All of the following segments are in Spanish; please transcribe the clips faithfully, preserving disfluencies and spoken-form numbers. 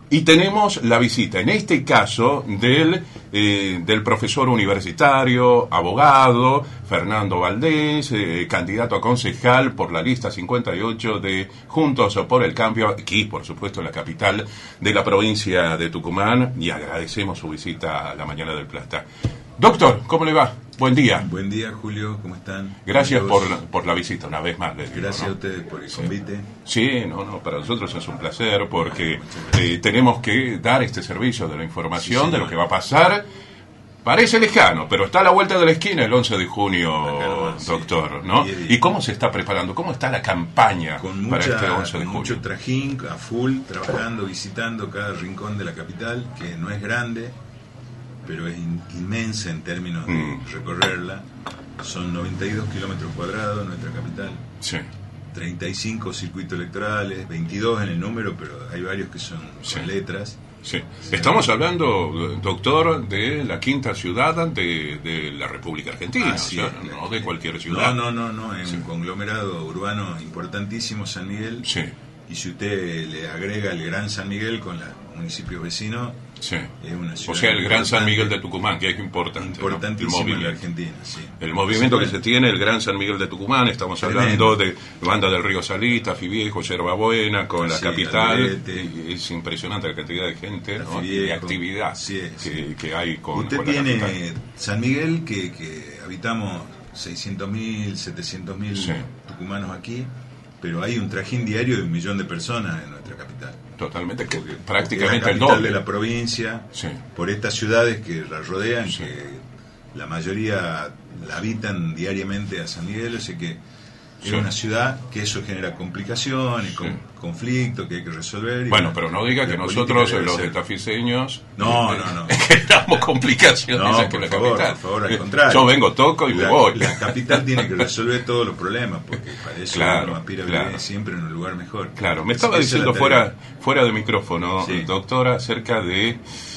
Y tenemos la visita, en este caso, del, eh, del profesor universitario, abogado, Fernando Valdés, eh, candidato a concejal por la lista cincuenta y ocho de Juntos por el Cambio, aquí, por supuesto, en la capital de la provincia de Tucumán, y agradecemos su visita a la mañana del Plata. Doctor, ¿cómo le va? Buen día. Buen día, Julio, ¿cómo están? Gracias por la, por la visita, una vez más. Les digo, Gracias ¿no? a ustedes por el sí. convite. Sí, no, no, para nosotros es un placer porque eh, tenemos que dar este servicio de la información sí, de lo que va a pasar. Parece lejano, pero está a la vuelta de la esquina el once de junio, nomás, doctor, sí. ¿no? ¿Y cómo se está preparando? ¿Cómo está la campaña con mucha, para este once de con junio? Mucho trajín, a full, trabajando, visitando cada rincón de la capital, que no es grande, pero es in, inmensa en términos de mm. recorrerla. Son noventa y dos kilómetros cuadrados nuestra capital. Sí. treinta y cinco circuitos electorales, veintidós en el número, pero hay varios que son sí. con letras. Sí. Estamos hablando, doctor, de la quinta ciudad de, de la República Argentina, ah, sí, o sea, la, no de cualquier ciudad. No, no, no, no, es sí. un conglomerado urbano importantísimo, San Miguel. Sí. Y si usted le agrega el Gran San Miguel con los municipios vecinos, sí. es una ciudad. O sea, el Gran San Miguel de Tucumán, que es importante. Importantísimo, ¿no? en la Argentina, sí. El movimiento sí, que se tiene, el Gran San Miguel de Tucumán, estamos tremendo. Hablando de Banda del Río Salita, Fiviejo, Yerbabuena, con sí, la capital. Y es impresionante la cantidad de gente, ¿no? Y de actividad sí, sí. Que, que hay con Usted con la tiene capital. San Miguel, que, que habitamos seiscientos mil, setecientos mil sí. tucumanos aquí, pero hay un trajín diario de un millón de personas en nuestra capital. Totalmente, que porque, prácticamente porque el doble de la provincia, sí. por estas ciudades que la rodean, sí. que la mayoría la habitan diariamente a San Miguel, así que es sí. una ciudad que eso genera complicaciones, sí. con, conflictos que hay que resolver. Y bueno, la, pero no diga que nosotros, los ser... tafiseños, no, no, no, generamos complicaciones no, en por la favor, capital. Por favor, al contrario. Yo vengo, toco y la, me voy. La capital tiene que resolver todos los problemas, porque para eso claro, uno aspira a claro. vivir siempre en un lugar mejor. Claro, me estaba diciendo fuera, fuera de micrófono, sí. doctora, acerca de...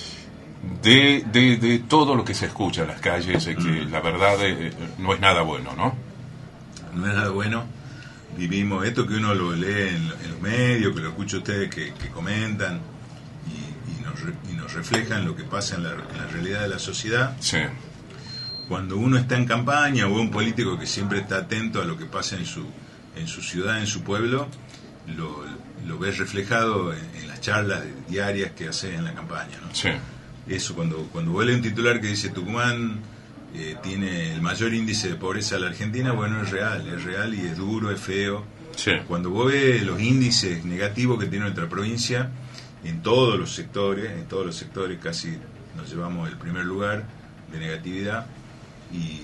De, de, de todo lo que se escucha en las calles, que mm. la verdad eh, no es nada bueno, ¿no? No es nada bueno. Vivimos esto que uno lo lee en, en los medios, que lo escucha ustedes que, que comentan y, y, nos re, y nos reflejan lo que pasa en la, en la realidad de la sociedad. Sí. Cuando uno está en campaña o un político que siempre está atento a lo que pasa en su, en su ciudad, en su pueblo, lo, lo ves reflejado en, en las charlas diarias que hace en la campaña, ¿no? Sí. Eso, cuando, cuando vos lees un titular que dice Tucumán eh, tiene el mayor índice de pobreza de la Argentina, bueno, es real, es real y es duro, es feo. Sí. Cuando vos ves los índices negativos que tiene nuestra provincia, en todos los sectores, en todos los sectores casi nos llevamos el primer lugar de negatividad, y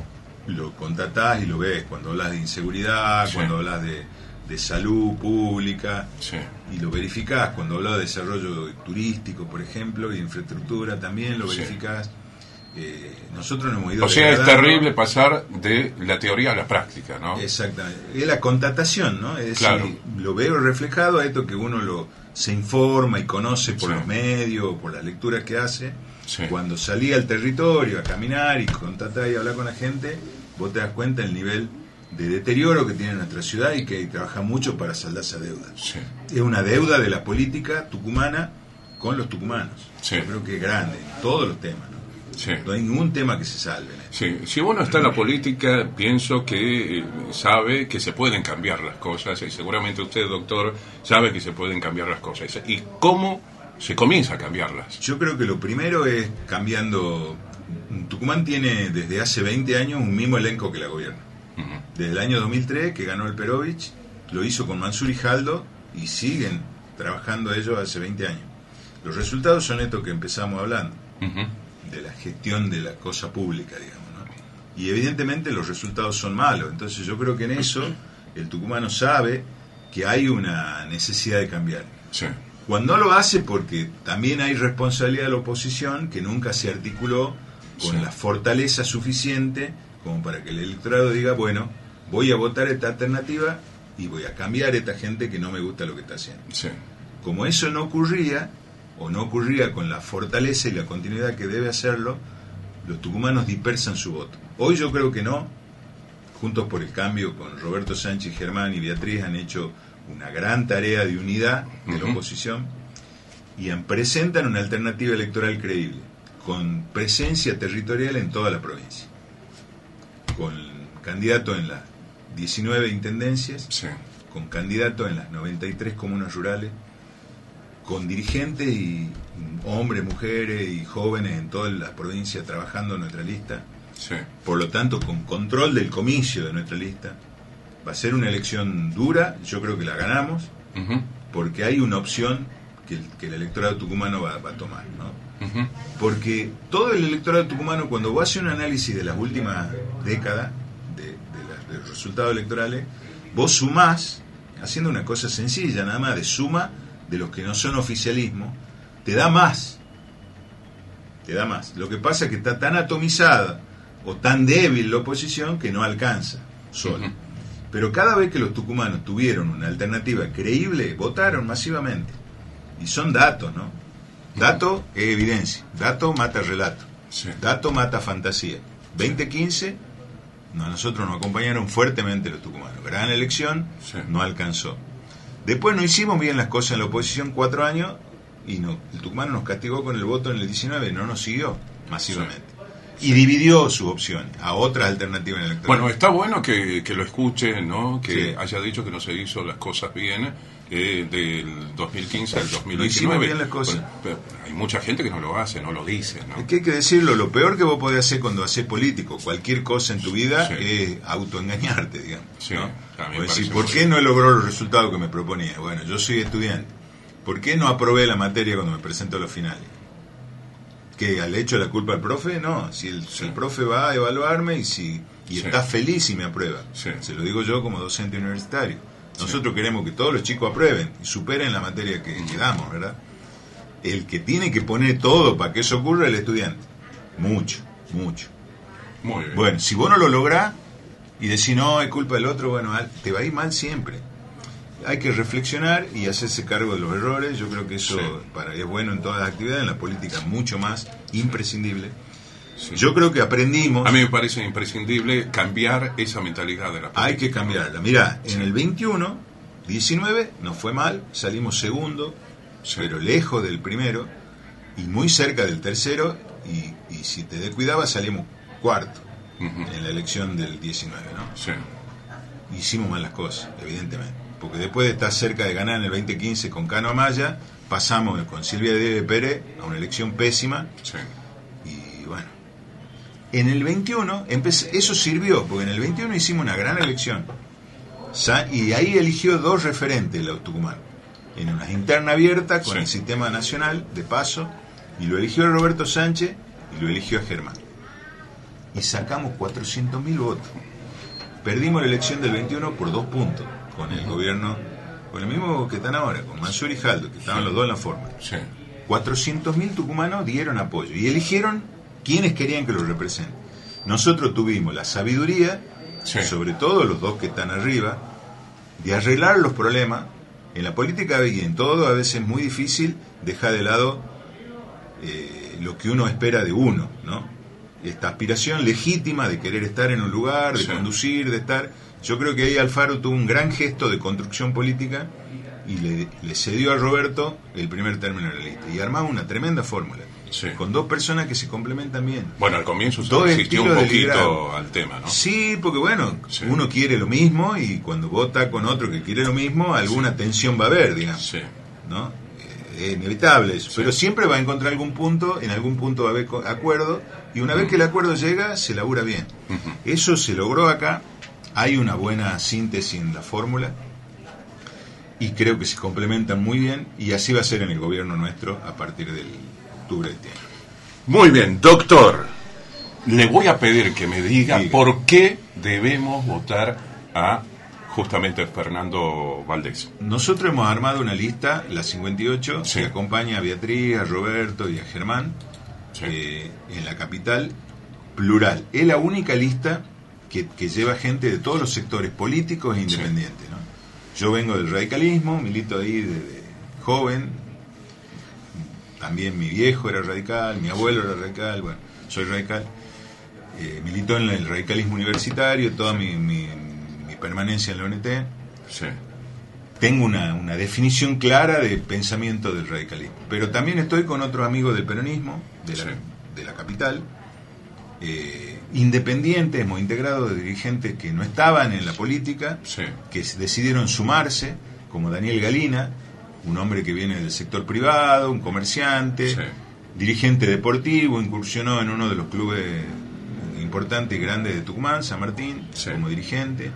lo constatás y lo ves cuando hablas de inseguridad, sí. cuando hablas de, de salud pública, sí. y lo verificás cuando hablas de desarrollo turístico, por ejemplo, y de infraestructura también lo verificás. Sí. Eh, nosotros nos hemos ido o sea, es terrible pasar de la teoría a la práctica, ¿no? Exactamente, es la constatación, ¿no? Es decir, claro. lo veo reflejado a esto que uno lo se informa y conoce por sí. los medios, por las lecturas que hace. Sí. Cuando salí al territorio a caminar y contatar y hablar con la gente, vos te das cuenta del nivel de deterioro que tiene nuestra ciudad y que trabaja mucho para saldar esa deuda. Sí. Es una deuda de la política tucumana con los tucumanos. Sí. Yo creo que es grande en todos los temas, ¿no? Sí. No hay ningún tema que se salve. Sí. Si uno está en la política, pienso que eh, sabe que se pueden cambiar las cosas, y seguramente usted, doctor, sabe que se pueden cambiar las cosas. ¿Y cómo se comienza a cambiarlas? Yo creo que lo primero es cambiando. Tucumán tiene desde hace veinte años un mismo elenco que la gobierna. Uh-huh. Desde el año dos mil tres, que ganó el Perovich, lo hizo con Mansur y Jaldo, y siguen trabajando ellos hace veinte años. Los resultados son estos que empezamos hablando. Uh-huh. De la gestión de la cosa pública, digamos, ¿no? Y evidentemente los resultados son malos. Entonces yo creo que en eso el tucumano sabe que hay una necesidad de cambiar. Sí. Cuando lo hace, porque también hay responsabilidad de la oposición, que nunca se articuló con sí. la fortaleza suficiente como para que el electorado diga, bueno, voy a votar esta alternativa y voy a cambiar a esta gente que no me gusta lo que está haciendo. Sí. Como eso no ocurría, o no ocurría con la fortaleza y la continuidad que debe hacerlo, los tucumanos dispersan su voto. Hoy yo creo que no. Juntos por el Cambio, con Roberto Sánchez, Germán y Beatriz, han hecho una gran tarea de unidad de uh-huh. la oposición, y presentan una alternativa electoral creíble, con presencia territorial en toda la provincia, con candidato en las diecinueve intendencias, sí. con candidato en las noventa y tres comunas rurales, con dirigentes y hombres, mujeres y jóvenes en toda la provincia trabajando en nuestra lista, sí. por lo tanto con control del comicio de nuestra lista. Va a ser una elección dura, yo creo que la ganamos, uh-huh. porque hay una opción que el, que el electorado tucumano va, va a tomar, ¿no? Uh-huh. Porque todo el electorado tucumano, cuando vos haces un análisis de las últimas décadas de, de, la, de los resultados electorales, vos sumás, haciendo una cosa sencilla, nada más de suma de los que no son oficialismo, te da más, te da más. Lo que pasa es que está tan atomizada o tan débil la oposición que no alcanza sola. Uh-huh. Pero cada vez que los tucumanos tuvieron una alternativa creíble, votaron masivamente. Y son datos, ¿no? Dato es evidencia, dato mata relato, sí. dato mata fantasía. veinte quince, no, a nosotros nos acompañaron fuertemente los tucumanos. Gran elección, sí. no alcanzó. Después no hicimos bien las cosas en la oposición cuatro años y no, el tucumano nos castigó con el voto en el diecinueve, no nos siguió masivamente. Sí. Y dividió sus opciones a otras alternativas electorales. Bueno, está bueno que, que lo escuche, ¿no? Que sí. haya dicho que no se hizo las cosas bien eh, del dos mil quince al dos mil diecinueve. No hicimos bien las cosas. Bueno, hay mucha gente que no lo hace, no lo dice, ¿no? Es que hay que decirlo, lo peor que vos podés hacer cuando haces político, cualquier cosa en tu vida, sí. es autoengañarte, digamos. Sí, ¿no? a mí me decir, parece ¿por muy qué bien. no logró los resultados que me proponía? Bueno, yo soy estudiante. ¿Por qué no aprobé la materia cuando me presento a los finales? ¿Que al hecho de la culpa del profe? No, si el, sí. si el profe va a evaluarme y si y sí. está feliz y me aprueba. Sí. Se lo digo yo como docente universitario. Nosotros sí. queremos que todos los chicos aprueben y superen la materia que, que damos, ¿verdad? El que tiene que poner todo para que eso ocurra es el estudiante. Mucho, mucho. Muy bien. Bueno, si vos no lo lográs y decís no, es culpa del otro, bueno, te va a ir mal siempre. Hay que reflexionar y hacerse cargo de los errores. Yo creo que eso sí. para, es bueno en todas las actividades, en la política mucho más, imprescindible. Sí. Yo creo que aprendimos. A mí me parece imprescindible cambiar esa mentalidad de la política. Hay que cambiarla. Mirá, sí. en el veintiuno, diecinueve nos fue mal, salimos segundo, sí. pero lejos del primero y muy cerca del tercero, y, y si te descuidabas salimos cuarto uh-huh. en la elección del diecinueve, ¿no? Sí. Hicimos mal las cosas, evidentemente. Porque después de estar cerca de ganar en el veinte quince con Cano Amaya, pasamos con Silvia Deve Pérez a una elección pésima. Sí. Y bueno, en el veintiuno, empecé, eso sirvió, porque en el veintiuno hicimos una gran elección. Y ahí eligió dos referentes los tucumanos. En una interna abierta con sí. el sistema nacional de paso, y lo eligió a Roberto Sánchez y lo eligió a Germán. Y sacamos cuatrocientos mil votos. Perdimos la elección del veintiuno por dos puntos. Con el gobierno, con el mismo que están ahora, con Mansur y Jaldo, que estaban sí. los dos en la forma. Sí. cuatrocientos mil tucumanos dieron apoyo y eligieron quienes querían que los representen. Nosotros tuvimos la sabiduría, sí. sobre todo los dos que están arriba, de arreglar los problemas. En la política y en todo a veces es muy difícil dejar de lado eh, lo que uno espera de uno, ¿no? Esta aspiración legítima de querer estar en un lugar, de sí. conducir, de estar... Yo creo que ahí Alfaro tuvo un gran gesto de construcción política y le, le cedió a Roberto el primer término de la lista. Y armaba una tremenda fórmula, sí. con dos personas que se complementan bien. Bueno, al comienzo se resistió un poquito al tema, ¿no? Sí, porque bueno, sí. uno quiere lo mismo y cuando vota con otro que quiere lo mismo, alguna sí. tensión va a haber, digamos. Sí. ¿No? Es inevitable eso. Sí. Pero siempre va a encontrar algún punto, en algún punto va a haber acuerdo, y una uh-huh. vez que el acuerdo llega, se labura bien. Uh-huh. Eso se logró acá. Hay una buena síntesis en la fórmula y creo que se complementan muy bien, y así va a ser en el gobierno nuestro a partir del octubre de este año. Muy bien, doctor, le voy a pedir que me diga, diga. por qué debemos votar a justamente Fernando Valdés. Nosotros hemos armado una lista, la cincuenta y ocho, sí. que acompaña a Beatriz, a Roberto y a Germán, sí. eh, en la capital, plural. Es la única lista Que, que lleva gente de todos los sectores políticos e independientes, sí. ¿no? Yo vengo del radicalismo, milito ahí desde joven, también mi viejo era radical, mi abuelo era radical, bueno, soy radical, eh, milito en el radicalismo universitario, toda mi, mi, mi permanencia en la O N T, sí. tengo una, una definición clara de pensamiento del radicalismo. Pero también estoy con otros amigos del peronismo, de la, sí. de la capital, eh, independientes, hemos integrado de dirigentes que no estaban en la política, sí. que decidieron sumarse, como Daniel Galina, un hombre que viene del sector privado, un comerciante, sí. dirigente deportivo, incursionó en uno de los clubes importantes y grandes de Tucumán, San Martín, sí. como dirigente,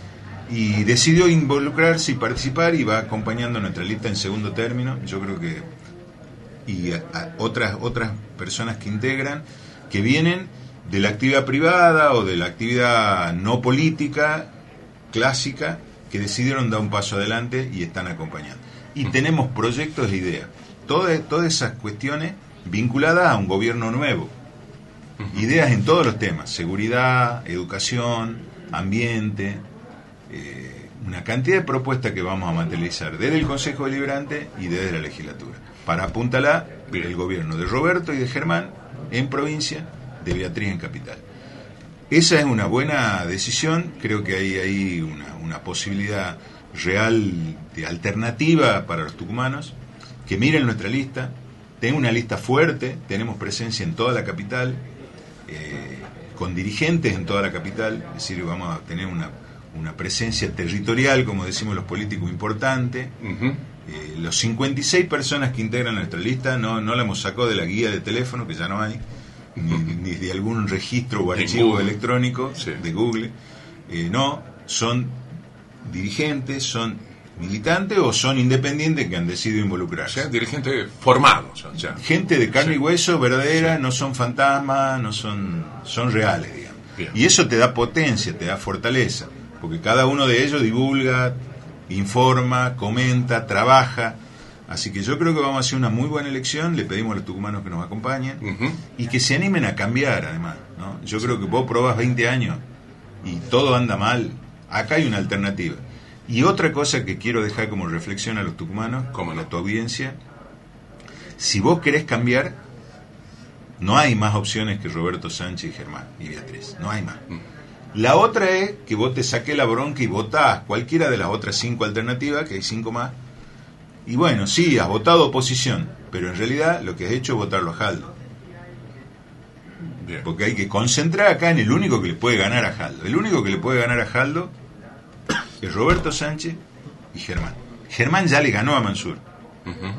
y decidió involucrarse y participar y va acompañando a nuestra lista en segundo término. Yo creo que y a, a otras otras personas que integran, que vienen de la actividad privada o de la actividad no política clásica, que decidieron dar un paso adelante y están acompañando. Y tenemos proyectos e ideas, todas, todas esas cuestiones vinculadas a un gobierno nuevo, ideas en todos los temas: seguridad, educación, ambiente, eh, una cantidad de propuestas que vamos a materializar desde el Consejo Deliberante y desde la legislatura, para apuntalar el gobierno de Roberto y de Germán en provincia, de Beatriz en capital. Esa es una buena decisión, creo que hay, hay una, una posibilidad real de alternativa para los tucumanos, que miren nuestra lista. Tengo una lista fuerte, tenemos presencia en toda la capital, eh, con dirigentes en toda la capital, es decir, vamos a tener una, una presencia territorial, como decimos los políticos, importante. Uh-huh. Eh, los cincuenta y seis personas que integran nuestra lista no, no la hemos sacado de la guía de teléfono, que ya no hay, ni, ni de algún registro o archivo electrónico, sí. de Google. Eh, no, son dirigentes, son militantes o son independientes que han decidido involucrarse. O sea, dirigentes formados. O sea. Gente de carne sí. y hueso, verdadera, sí. no son fantasmas, no son, son reales, digamos. Bien. Y eso te da potencia, te da fortaleza, porque cada uno de ellos divulga, informa, comenta, trabaja. Así que yo creo que vamos a hacer una muy buena elección. Le pedimos a los tucumanos que nos acompañen uh-huh. y que se animen a cambiar, además, ¿no? Yo sí. creo que vos probás veinte años y todo anda mal. Acá hay una alternativa. Y otra cosa que quiero dejar como reflexión a los tucumanos, como a tu audiencia: si vos querés cambiar, no hay más opciones que Roberto Sánchez y Germán y Beatriz. No hay más. Uh-huh. La otra es que vos te saques la bronca y votás cualquiera de las otras cinco alternativas, que hay cinco más. Y bueno, sí, has votado oposición, pero en realidad lo que has hecho es votarlo a Jaldo. Bien. Porque hay que concentrar acá en el único que le puede ganar a Jaldo. El único que le puede ganar a Jaldo es Roberto Sánchez y Germán. Germán ya le ganó a Mansur. Uh-huh.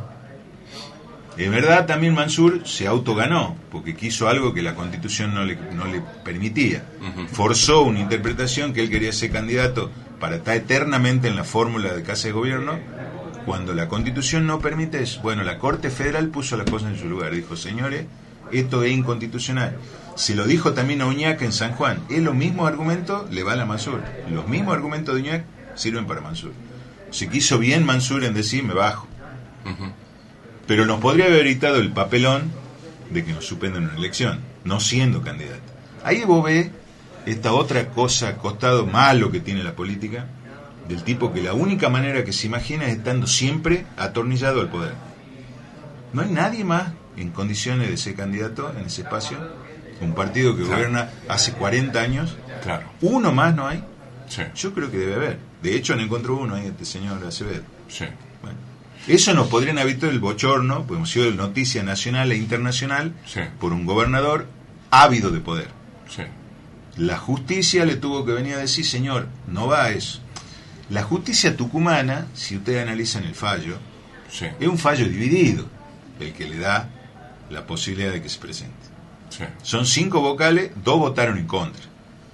En verdad también Mansur se autoganó, porque quiso algo que la Constitución no le, no le permitía. Uh-huh. Forzó una interpretación que él quería ser candidato para estar eternamente en la fórmula de Casa de Gobierno, cuando la Constitución no permite eso. Bueno, la Corte Federal puso las cosas en su lugar. Dijo: señores, esto es inconstitucional. Se lo dijo también a Uñac en San Juan. Es los mismos argumentos, le vale a Mansur. Los mismos argumentos de Uñac sirven para Mansur. Se quiso bien Mansur en decir: me bajo. Uh-huh. Pero nos podría haber evitado el papelón de que nos suspendan una elección, no siendo candidato. Ahí vos ves esta otra cosa, costado malo que tiene la política, del tipo que la única manera que se imagina es estando siempre atornillado al poder. No hay nadie más en condiciones de ser candidato en ese espacio. Un partido que claro. gobierna hace cuarenta años. Claro. Uno más no hay. Sí. Yo creo que debe haber. De hecho, no encontró uno ahí, este señor Acevedo. Sí. Bueno, eso nos podrían evitar el bochorno, pues hemos sido noticia nacional e internacional, sí. por un gobernador ávido de poder. Sí. La justicia le tuvo que venir a decir: señor, no va a eso. La justicia tucumana, si ustedes analizan el fallo, sí. es un fallo dividido, el que le da la posibilidad de que se presente. Sí. Son cinco vocales, dos votaron en contra.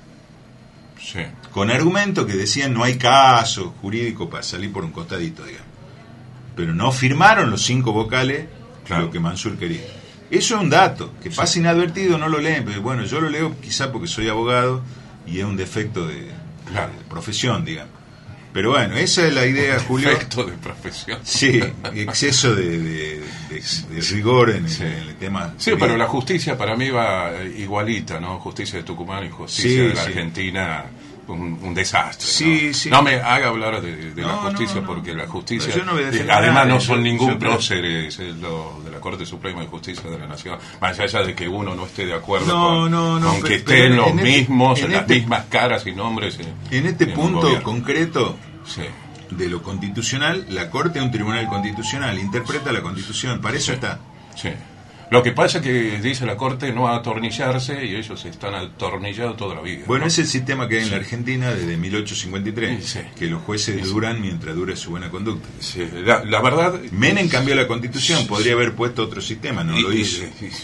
Sí. Con argumentos que decían no hay caso jurídico para salir por un costadito, digamos. Pero no firmaron los cinco vocales, claro. lo que Mansur quería. Eso es un dato, que pasa sí. inadvertido, no lo leen, pero bueno, yo lo leo quizá porque soy abogado y es un defecto de, claro. de profesión, digamos. Pero bueno, esa es la idea, Julio. Defecto de profesión. Sí, exceso de, de, de, de rigor en, sí. el, en el tema. Sí, pero la justicia para mí va igualita, ¿no? Justicia de Tucumán y justicia sí, de la sí. Argentina, un, un desastre. Sí, ¿no? sí. no me haga hablar de, de no, la justicia, no, no. porque la justicia, no eh, además no son yo, ningún yo, próceres eh, lo, de la Corte Suprema de Justicia de la Nación, más allá de que uno no esté de acuerdo no, con, no, no, con pero, que estén los en mismos, este, en las este, mismas caras y nombres. En, en este en punto concreto, sí. de lo constitucional, la Corte es un tribunal constitucional, interpreta la Constitución, para eso sí, está. Sí. Lo que pasa es que dice la Corte no atornillarse y ellos están atornillados toda la vida. Bueno, ¿no? es el sistema que hay en sí. la Argentina desde mil ochocientos cincuenta y tres, sí. que los jueces sí. duran mientras dure su buena conducta. Sí. La, la verdad... Menem cambió la Constitución, podría haber puesto otro sistema, no y, lo hizo.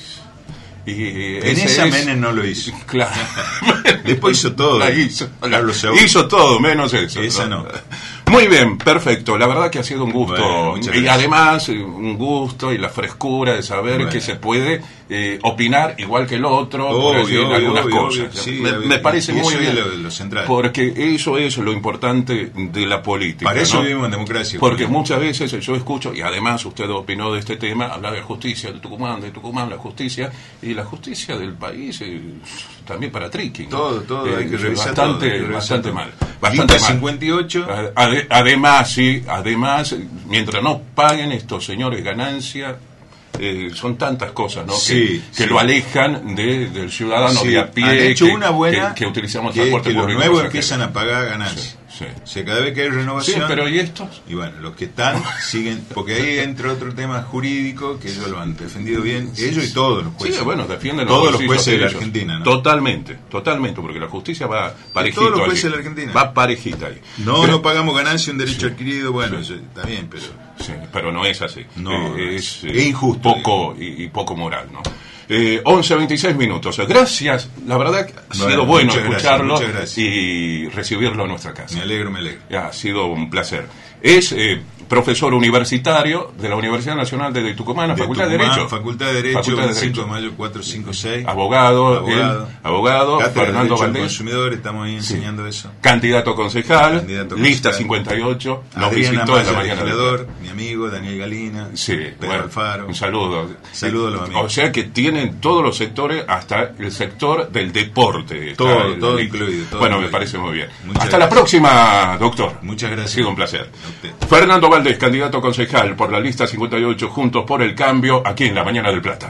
Y, y, y en esa es, Menem no lo hizo. Claro. Después hizo todo. La hizo, la, Hizo, hizo todo, menos eso. Esa no. Muy bien, perfecto. La verdad que ha sido un gusto. Bueno, y además, un gusto y la frescura de saber bueno. que se puede eh, opinar igual que el otro, obvio, por decir obvio, algunas obvio, cosas. Obvio, sí, me, me parece muy bien. Lo, lo central. Porque eso es lo importante de la política. Para eso ¿no? vivimos en democracia. Porque Julio. Muchas veces yo escucho, y además usted opinó de este tema, hablar de justicia, de Tucumán, de Tucumán, la justicia, y la justicia del país eh, también para Triqui, ¿no? Todo, todo, eh, hay que revisar bastante, todo, hay que revisar bastante todo. mal. Bastante mal. cincuenta y ocho. Ade, además, sí, además, mientras no paguen estos señores ganancia, eh, son tantas cosas, ¿no? Sí, que, que sí. lo alejan de, del ciudadano sí. de a pie. Han hecho que, una buena que, que utilizamos que, transporte que los público. nuevos empiezan a pagar ganancias. Sí, sí. O sea, cada vez que hay renovación. Sí, pero ¿y estos? Y bueno, los que están siguen, porque ahí entra otro tema jurídico que ellos lo han defendido bien, ellos y todos los jueces. Sí, bueno, defienden todos los los jueces de la ellos. Argentina, ¿no? Totalmente, totalmente, porque la justicia va parejito. Todos los jueces allí. de la Argentina. Va parejita ahí. No, pero, no pagamos ganancia, un derecho sí, adquirido, bueno, sí. está bien, pero... Sí, pero no es así. No, eh, es, es, es injusto. Poco y, y poco moral, ¿no? Eh, once veintiséis minutos. Gracias, la verdad que ha bueno, sido bueno muchas escucharlo gracias, gracias. y recibirlo en nuestra casa. Me alegro, me alegro. Ha sido un placer. Es eh, profesor universitario de la Universidad Nacional de Tucumán, la de Facultad Tucumán, de Derecho. Facultad de Derecho, Facultad de veinticinco Derecho. de mayo cuatrocientos cincuenta y seis. Abogado, abogado, él, abogado Fernando Valdés. Consumidor, estamos ahí enseñando sí. eso. Candidato a concejal, Candidato lista concejal. cincuenta y ocho, nos Adriana visitó en la Maya, mañana del legislador, mi amigo Daniel Galina, sí, Pedro bueno, Alfaro. un saludo. Saludo a los amigos. O sea que tienen todos los sectores, hasta el sector del deporte. Todo, el, todo el, incluido. Todo bueno, incluido. me parece muy bien. Muchas hasta gracias. la próxima, doctor. Muchas gracias. Ha sido un placer. Fernando Valdés, candidato a concejal por la lista cincuenta y ocho, Juntos por el Cambio, aquí en La Mañana del Plata.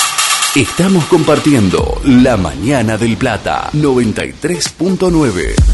Estamos compartiendo La Mañana del Plata, noventa y tres punto nueve.